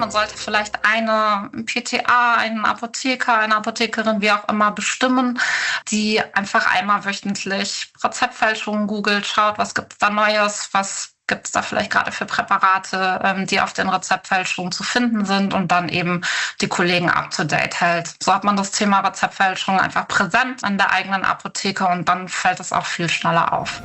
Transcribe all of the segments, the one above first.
man sollte vielleicht eine PTA, einen Apotheker, eine Apothekerin, wie auch immer, bestimmen, die einfach einmal wöchentlich Rezeptfälschungen googelt, schaut, was gibt's da Neues, was gibt's da vielleicht gerade für Präparate, die auf den Rezeptfälschungen zu finden sind und dann eben die Kollegen up-to-date hält. So hat man das Thema Rezeptfälschung einfach präsent in der eigenen Apotheke und dann fällt es auch viel schneller auf.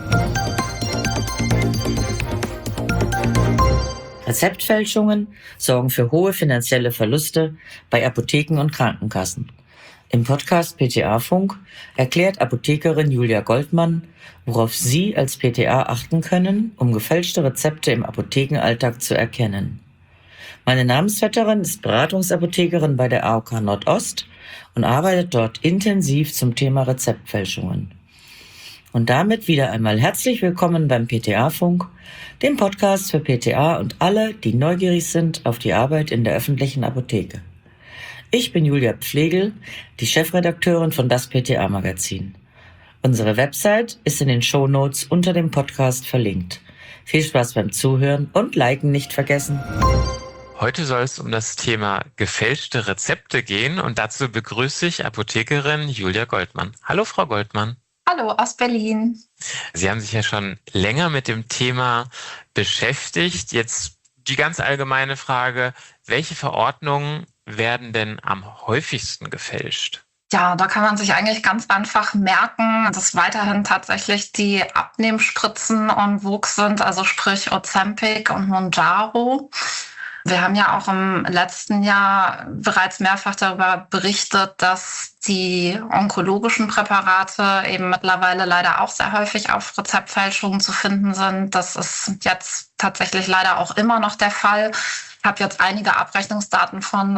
Rezeptfälschungen sorgen für hohe finanzielle Verluste bei Apotheken und Krankenkassen. Im Podcast PTA-Funk erklärt Apothekerin Julia Goldmann, worauf Sie als PTA achten können, um gefälschte Rezepte im Apothekenalltag zu erkennen. Meine Namensvetterin ist Beratungsapothekerin bei der AOK Nordost und arbeitet dort intensiv zum Thema Rezeptfälschungen. Und damit wieder einmal herzlich willkommen beim PTA-Funk, dem Podcast für PTA und alle, die neugierig sind auf die Arbeit in der öffentlichen Apotheke. Ich bin Julia Pflegel, die Chefredakteurin von das PTA-Magazin. Unsere Website ist in den Shownotes unter dem Podcast verlinkt. Viel Spaß beim Zuhören und Liken nicht vergessen. Heute soll es um das Thema gefälschte Rezepte gehen und dazu begrüße ich Apothekerin Julia Goldmann. Hallo, Frau Goldmann. Hallo aus Berlin. Sie haben sich ja schon länger mit dem Thema beschäftigt. Jetzt die ganz allgemeine Frage, welche Verordnungen werden denn am häufigsten gefälscht? Ja, da kann man sich eigentlich ganz einfach merken, dass weiterhin tatsächlich die Abnehmspritzen en vogue sind, also sprich Ozempic und Mounjaro. Wir haben ja auch im letzten Jahr bereits mehrfach darüber berichtet, dass die onkologischen Präparate eben mittlerweile leider auch sehr häufig auf Rezeptfälschungen zu finden sind. Das ist jetzt tatsächlich leider auch immer noch der Fall. Ich habe jetzt einige Abrechnungsdaten von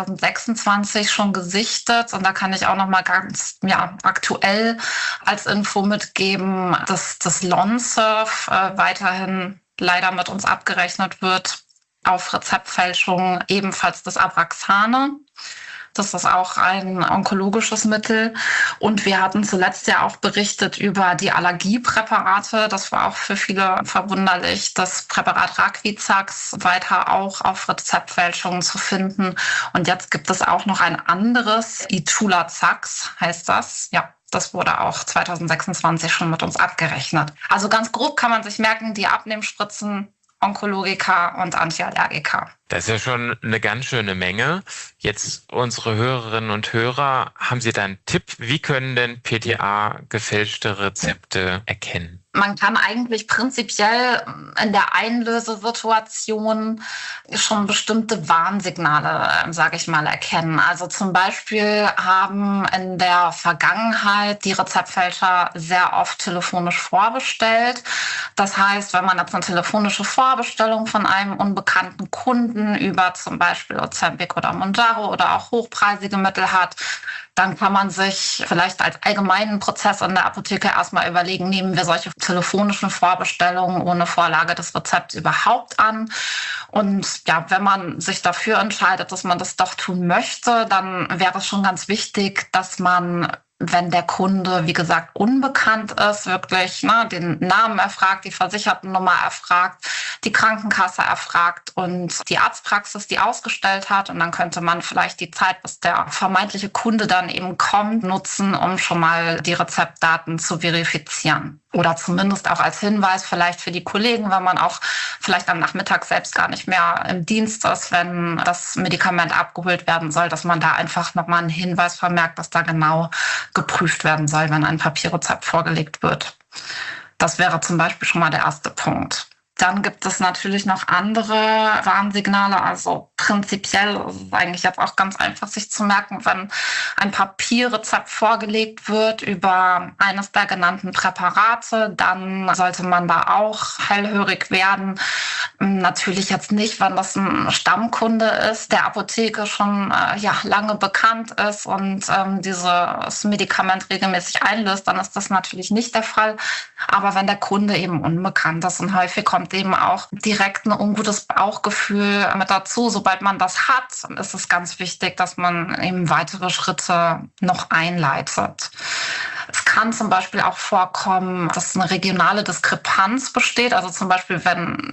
2026 schon gesichtet und da kann ich auch noch mal ganz aktuell als Info mitgeben, dass das Lonsurf weiterhin leider mit uns abgerechnet wird auf Rezeptfälschung, ebenfalls das Abraxane. Das ist auch ein onkologisches Mittel. Und wir hatten zuletzt ja auch berichtet über die Allergiepräparate. Das war auch für viele verwunderlich. Das Präparat Raquizax weiter auch auf Rezeptfälschungen zu finden. Und jetzt gibt es auch noch ein anderes, Itulazax heißt das. Ja. Das wurde auch 2026 schon mit uns abgerechnet. Also ganz grob kann man sich merken, die Abnehmspritzen, Onkologika und Antiallergika. Das ist ja schon eine ganz schöne Menge. Jetzt unsere Hörerinnen und Hörer, haben Sie da einen Tipp? Wie können denn PTA gefälschte Rezepte erkennen? Man kann eigentlich prinzipiell in der Einlösesituation schon bestimmte Warnsignale, sage ich mal, erkennen. Also zum Beispiel haben in der Vergangenheit die Rezeptfälscher sehr oft telefonisch vorbestellt. Das heißt, wenn man jetzt eine telefonische Vorbestellung von einem unbekannten Kunden über zum Beispiel Ozempic oder Mounjaro oder auch hochpreisige Mittel hat, dann kann man sich vielleicht als allgemeinen Prozess in der Apotheke erstmal überlegen, nehmen wir solche telefonischen Vorbestellungen ohne Vorlage des Rezepts überhaupt an? Und ja, wenn man sich dafür entscheidet, dass man das doch tun möchte, dann wäre es schon ganz wichtig, dass man, wenn der Kunde, wie gesagt, unbekannt ist, wirklich den Namen erfragt, die Versichertennummer erfragt, die Krankenkasse erfragt und die Arztpraxis, die ausgestellt hat. Und dann könnte man vielleicht die Zeit, bis der vermeintliche Kunde dann eben kommt, nutzen, um schon mal die Rezeptdaten zu verifizieren. Oder zumindest auch als Hinweis vielleicht für die Kollegen, wenn man auch vielleicht am Nachmittag selbst gar nicht mehr im Dienst ist, wenn das Medikament abgeholt werden soll, dass man da einfach nochmal einen Hinweis vermerkt, dass da genau geprüft werden soll, wenn ein Papierrezept vorgelegt wird. Das wäre zum Beispiel schon mal der erste Punkt. Dann gibt es natürlich noch andere Warnsignale. Also prinzipiell ist es eigentlich jetzt auch ganz einfach, sich zu merken, wenn ein Papierrezept vorgelegt wird über eines der genannten Präparate, dann sollte man da auch hellhörig werden. Natürlich jetzt nicht, wenn das ein Stammkunde ist, der Apotheke schon lange bekannt ist und dieses Medikament regelmäßig einlöst, dann ist das natürlich nicht der Fall. Aber wenn der Kunde eben unbekannt ist und häufig kommt eben auch direkt ein ungutes Bauchgefühl mit dazu. Sobald man das hat, ist es ganz wichtig, dass man eben weitere Schritte noch einleitet. Es kann zum Beispiel auch vorkommen, dass eine regionale Diskrepanz besteht. Also zum Beispiel, wenn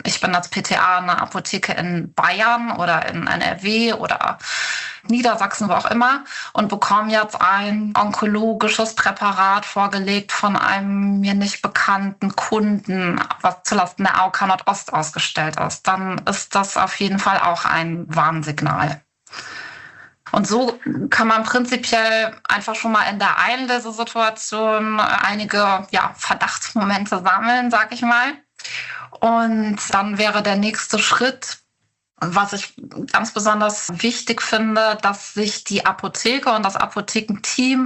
ich bin als PTA in einer Apotheke in Bayern oder in NRW oder Niedersachsen, wo auch immer, und bekomme jetzt ein onkologisches Präparat vorgelegt von einem mir nicht bekannten Kunden, was zulasten der AOK Nordost ausgestellt ist, dann ist das auf jeden Fall auch ein Warnsignal. Und so kann man prinzipiell einfach schon mal in der Einlesesituation einige Verdachtsmomente sammeln, sag ich mal. Und dann wäre der nächste Schritt, was ich ganz besonders wichtig finde, dass sich die Apotheke und das Apothekenteam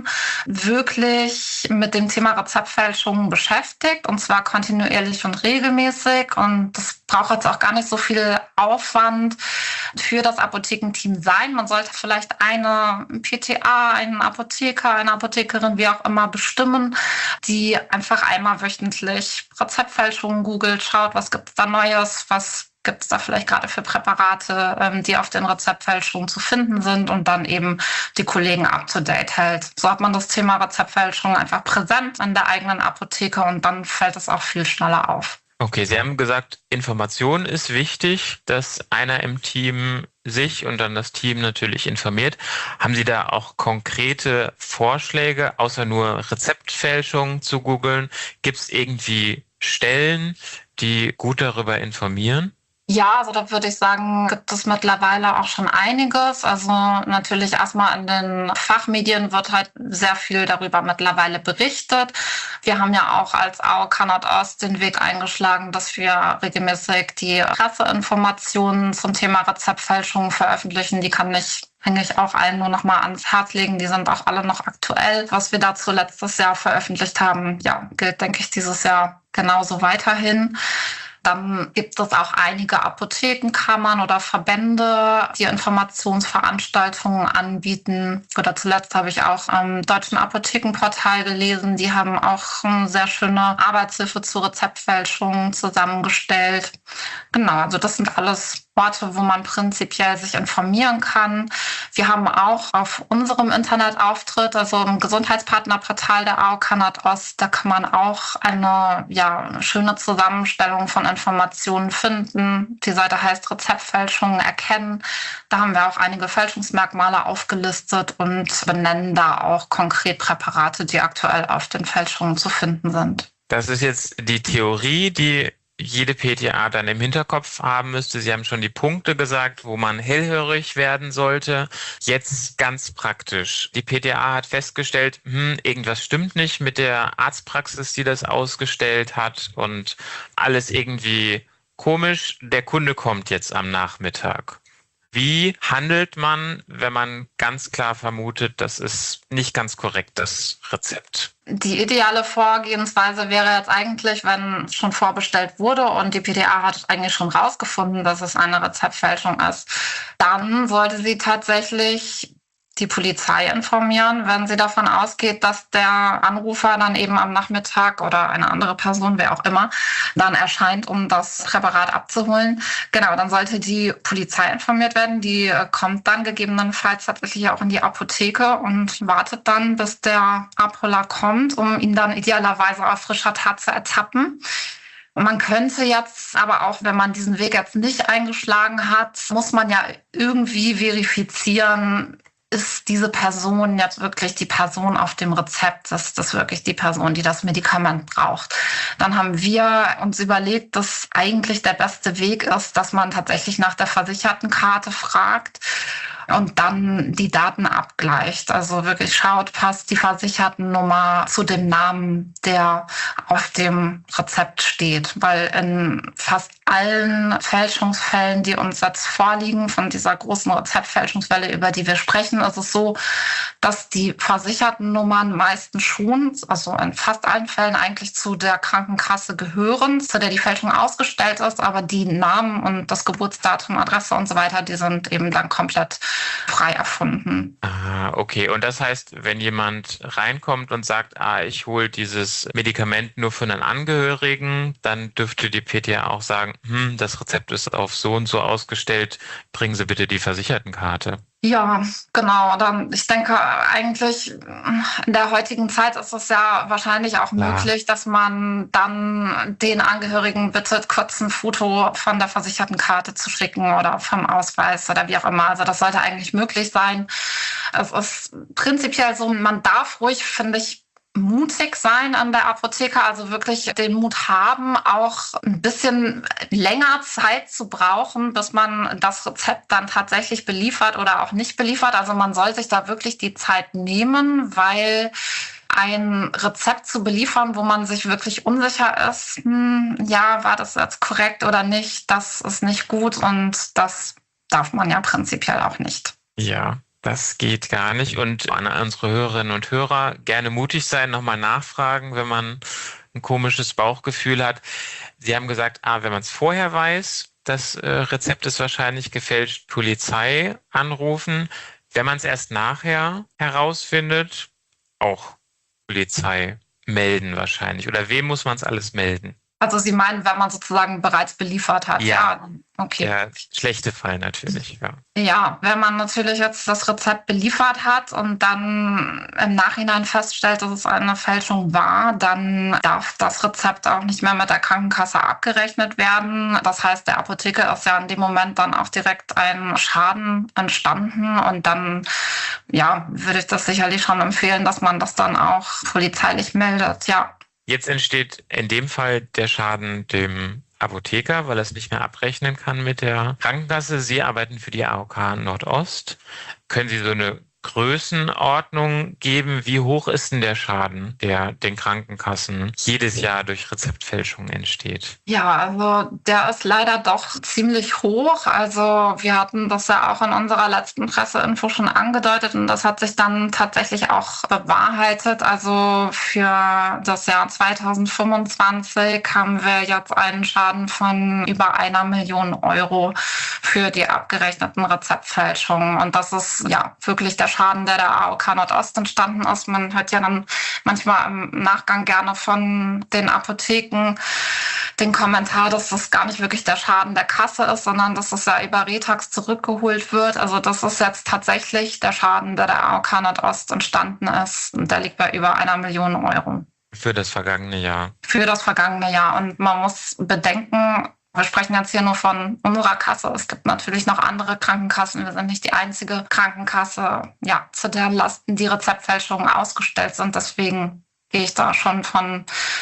wirklich mit dem Thema Rezeptfälschungen beschäftigt, und zwar kontinuierlich und regelmäßig. Und das braucht jetzt auch gar nicht so viel Aufwand für das Apothekenteam sein. Man sollte vielleicht eine PTA, einen Apotheker, eine Apothekerin, wie auch immer, bestimmen, die einfach einmal wöchentlich Rezeptfälschungen googelt, schaut, was gibt's da Neues, was gibt es da vielleicht gerade für Präparate, die auf den Rezeptfälschungen zu finden sind, und dann eben die Kollegen up-to-date hält. So hat man das Thema Rezeptfälschung einfach präsent in der eigenen Apotheke, und dann fällt es auch viel schneller auf. Okay, Sie haben gesagt, Information ist wichtig, dass einer im Team sich und dann das Team natürlich informiert. Haben Sie da auch konkrete Vorschläge, außer nur Rezeptfälschung zu googeln? Gibt es irgendwie Stellen, die gut darüber informieren? Ja, also da würde ich sagen, gibt es mittlerweile auch schon einiges. Also natürlich erstmal in den Fachmedien wird halt sehr viel darüber mittlerweile berichtet. Wir haben ja auch als AOK Nordost den Weg eingeschlagen, dass wir regelmäßig die Presseinformationen zum Thema Rezeptfälschung veröffentlichen. Die hänge ich auch allen nur noch mal ans Herz legen. Die sind auch alle noch aktuell. Was wir dazu letztes Jahr veröffentlicht haben, gilt, denke ich, dieses Jahr genauso weiterhin. Dann gibt es auch einige Apothekenkammern oder Verbände, die Informationsveranstaltungen anbieten. Oder zuletzt habe ich auch am Deutschen Apothekenportal gelesen. Die haben auch eine sehr schöne Arbeitshilfe zu Rezeptfälschungen zusammengestellt. Genau, also das sind alles Orte, wo man prinzipiell sich informieren kann. Wir haben auch auf unserem Internetauftritt, also im Gesundheitspartnerportal der AOK Nordost, da kann man auch eine schöne Zusammenstellung von Informationen finden. Die Seite heißt Rezeptfälschungen erkennen. Da haben wir auch einige Fälschungsmerkmale aufgelistet und benennen da auch konkret Präparate, die aktuell auf den Fälschungen zu finden sind. Das ist jetzt die Theorie, die jede PTA dann im Hinterkopf haben müsste. Sie haben schon die Punkte gesagt, wo man hellhörig werden sollte. Jetzt ganz praktisch. Die PTA hat festgestellt, irgendwas stimmt nicht mit der Arztpraxis, die das ausgestellt hat, und alles irgendwie komisch. Der Kunde kommt jetzt am Nachmittag. Wie handelt man, wenn man ganz klar vermutet, das ist nicht ganz korrekt, das Rezept? Die ideale Vorgehensweise wäre jetzt eigentlich, wenn schon vorbestellt wurde und die PTA hat eigentlich schon rausgefunden, dass es eine Rezeptfälschung ist, dann sollte sie tatsächlich die Polizei informieren, wenn sie davon ausgeht, dass der Anrufer dann eben am Nachmittag oder eine andere Person, wer auch immer, dann erscheint, um das Präparat abzuholen. Genau, dann sollte die Polizei informiert werden. Die kommt dann gegebenenfalls tatsächlich auch in die Apotheke und wartet dann, bis der Abholer kommt, um ihn dann idealerweise auf frischer Tat zu ertappen. Und man könnte jetzt aber auch, wenn man diesen Weg jetzt nicht eingeschlagen hat, muss man ja irgendwie verifizieren, ist diese Person jetzt wirklich die Person auf dem Rezept? Ist das wirklich die Person, die das Medikament braucht? Dann haben wir uns überlegt, dass eigentlich der beste Weg ist, dass man tatsächlich nach der Versichertenkarte fragt und dann die Daten abgleicht. Also wirklich schaut, passt die Versichertennummer zu dem Namen, der auf dem Rezept steht. Weil in fast allen Fälschungsfällen, die uns jetzt vorliegen, von dieser großen Rezeptfälschungswelle, über die wir sprechen, ist es so, dass die Versichertennummern meistens schon, also in fast allen Fällen eigentlich zu der Krankenkasse gehören, zu der die Fälschung ausgestellt ist, aber die Namen und das Geburtsdatum, Adresse und so weiter, die sind eben dann komplett frei erfunden. Ah, okay. Und das heißt, wenn jemand reinkommt und sagt, ich hole dieses Medikament nur für einen Angehörigen, dann dürfte die PTA auch sagen, das Rezept ist auf so und so ausgestellt, bringen Sie bitte die Versichertenkarte. Ja, genau. Ich denke, eigentlich in der heutigen Zeit ist es ja wahrscheinlich auch möglich, dass man dann den Angehörigen bittet, kurz ein Foto von der Versichertenkarte zu schicken oder vom Ausweis oder wie auch immer. Also das sollte eigentlich möglich sein. Es ist prinzipiell so, man darf ruhig, finde ich, mutig sein an der Apotheke, also wirklich den Mut haben, auch ein bisschen länger Zeit zu brauchen, bis man das Rezept dann tatsächlich beliefert oder auch nicht beliefert. Also man soll sich da wirklich die Zeit nehmen, weil ein Rezept zu beliefern, wo man sich wirklich unsicher ist, ja, war das jetzt korrekt oder nicht, das ist nicht gut und das darf man ja prinzipiell auch nicht. Ja. Das geht gar nicht. Und an unsere Hörerinnen und Hörer gerne mutig sein, nochmal nachfragen, wenn man ein komisches Bauchgefühl hat. Sie haben gesagt, wenn man es vorher weiß, das Rezept ist wahrscheinlich gefälscht, Polizei anrufen. Wenn man es erst nachher herausfindet, auch Polizei melden wahrscheinlich. Oder wem muss man es alles melden? Also Sie meinen, wenn man sozusagen bereits beliefert hat? Ja. Okay. Der schlechte Fall natürlich, ja. Ja, wenn man natürlich jetzt das Rezept beliefert hat und dann im Nachhinein feststellt, dass es eine Fälschung war, dann darf das Rezept auch nicht mehr mit der Krankenkasse abgerechnet werden. Das heißt, der Apotheker ist ja in dem Moment dann auch direkt ein Schaden entstanden und dann, ja, würde ich das sicherlich schon empfehlen, dass man das dann auch polizeilich meldet, ja. Jetzt entsteht in dem Fall der Schaden dem Apotheker, weil er es nicht mehr abrechnen kann mit der Krankenkasse. Sie arbeiten für die AOK Nordost. Können Sie so eine Größenordnung geben? Wie hoch ist denn der Schaden, der den Krankenkassen jedes Jahr durch Rezeptfälschung entsteht? Ja, also der ist leider doch ziemlich hoch. Also wir hatten das ja auch in unserer letzten Presseinfo schon angedeutet und das hat sich dann tatsächlich auch bewahrheitet. Also für das Jahr 2025 haben wir jetzt einen Schaden von über 1 Million Euro für die abgerechneten Rezeptfälschungen. Und das ist ja wirklich der Schaden, der AOK Nordost entstanden ist. Man hört ja dann manchmal im Nachgang gerne von den Apotheken den Kommentar, dass das gar nicht wirklich der Schaden der Kasse ist, sondern dass es ja über Retax zurückgeholt wird. Also das ist jetzt tatsächlich der Schaden, der AOK Nordost entstanden ist. Und der liegt bei über 1 Million Euro. Für das vergangene Jahr. Für das vergangene Jahr. Und man muss bedenken, wir sprechen jetzt hier nur von unserer Kasse. Es gibt natürlich noch andere Krankenkassen. Wir sind nicht die einzige Krankenkasse, ja, zu deren Lasten die Rezeptfälschungen ausgestellt sind. Deswegen gehe ich da schon von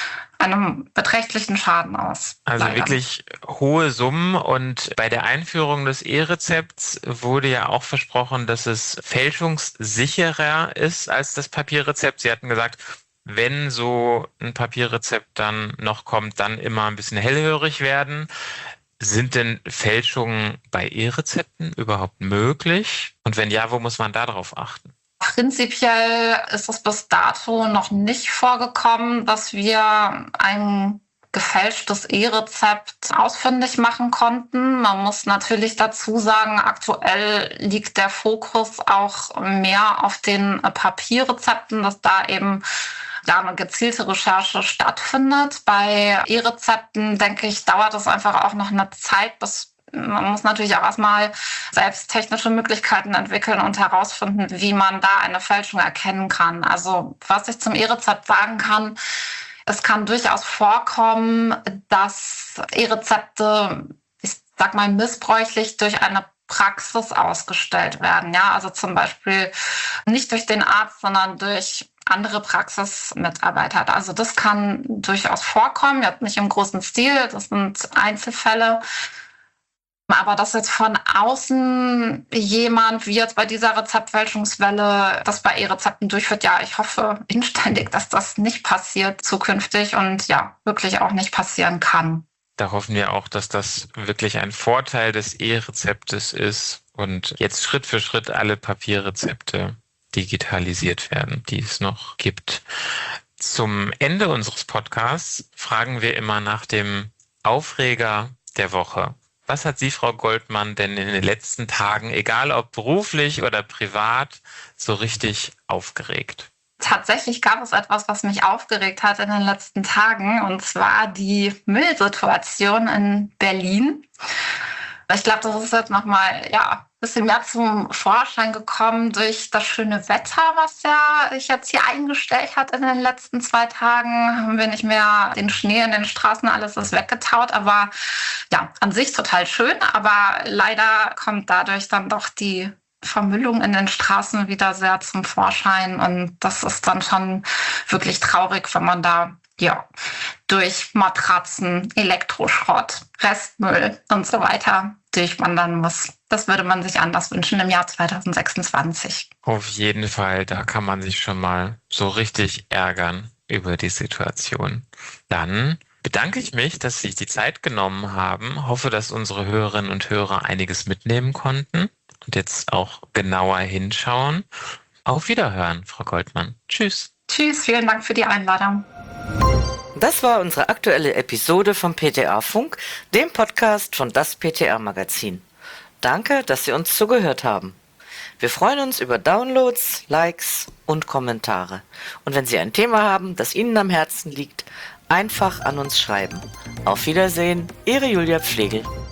einem beträchtlichen Schaden aus. Also leider. Wirklich hohe Summen. Und bei der Einführung des E-Rezepts wurde ja auch versprochen, dass es fälschungssicherer ist als das Papierrezept. Sie hatten gesagt, wenn so ein Papierrezept dann noch kommt, dann immer ein bisschen hellhörig werden. Sind denn Fälschungen bei E-Rezepten überhaupt möglich? Und wenn ja, wo muss man da drauf achten? Prinzipiell ist es bis dato noch nicht vorgekommen, dass wir ein gefälschtes E-Rezept ausfindig machen konnten. Man muss natürlich dazu sagen, aktuell liegt der Fokus auch mehr auf den Papierrezepten, dass da eben eine gezielte Recherche stattfindet. Bei E-Rezepten, denke ich, dauert es einfach auch noch eine Zeit, bis man muss natürlich auch erstmal selbst technische Möglichkeiten entwickeln und herausfinden, wie man da eine Fälschung erkennen kann. Also was ich zum E-Rezept sagen kann, es kann durchaus vorkommen, dass E-Rezepte, ich sag mal, missbräuchlich durch eine Praxis ausgestellt werden. Ja, also zum Beispiel nicht durch den Arzt, sondern durch andere Praxismitarbeiter. Also das kann durchaus vorkommen, jetzt nicht im großen Stil, das sind Einzelfälle. Aber dass jetzt von außen jemand, wie jetzt bei dieser Rezeptfälschungswelle, das bei E-Rezepten durchführt, ja, ich hoffe inständig, dass das nicht passiert zukünftig und ja, wirklich auch nicht passieren kann. Da hoffen wir auch, dass das wirklich ein Vorteil des E-Rezeptes ist und jetzt Schritt für Schritt alle Papierrezepte digitalisiert werden, die es noch gibt. Zum Ende unseres Podcasts fragen wir immer nach dem Aufreger der Woche. Was hat Sie, Frau Goldmann, denn in den letzten Tagen, egal ob beruflich oder privat, so richtig aufgeregt? Tatsächlich gab es etwas, was mich aufgeregt hat in den letzten Tagen, und zwar die Müllsituation in Berlin. Ich glaube, das ist jetzt nochmal ein bisschen mehr zum Vorschein gekommen durch das schöne Wetter, was ja sich jetzt hier eingestellt hat in den letzten 2 Tagen. Haben wir nicht mehr den Schnee in den Straßen, alles ist weggetaut. Aber ja, an sich total schön. Aber leider kommt dadurch dann doch die Vermüllung in den Straßen wieder sehr zum Vorschein. Und das ist dann schon wirklich traurig, wenn man da durch Matratzen, Elektroschrott, Restmüll und so weiter durchwandern muss. Das würde man sich anders wünschen im Jahr 2026. Auf jeden Fall, da kann man sich schon mal so richtig ärgern über die Situation. Dann bedanke ich mich, dass Sie sich die Zeit genommen haben. Hoffe, dass unsere Hörerinnen und Hörer einiges mitnehmen konnten und jetzt auch genauer hinschauen. Auf Wiederhören, Frau Goldmann. Tschüss. Tschüss, vielen Dank für die Einladung. Das war unsere aktuelle Episode vom PTA Funk, dem Podcast von das PTA Magazin. Danke, dass Sie uns zugehört haben. Wir freuen uns über Downloads, Likes und Kommentare. Und wenn Sie ein Thema haben, das Ihnen am Herzen liegt, einfach an uns schreiben. Auf Wiedersehen, Ihre Julia Pflegel.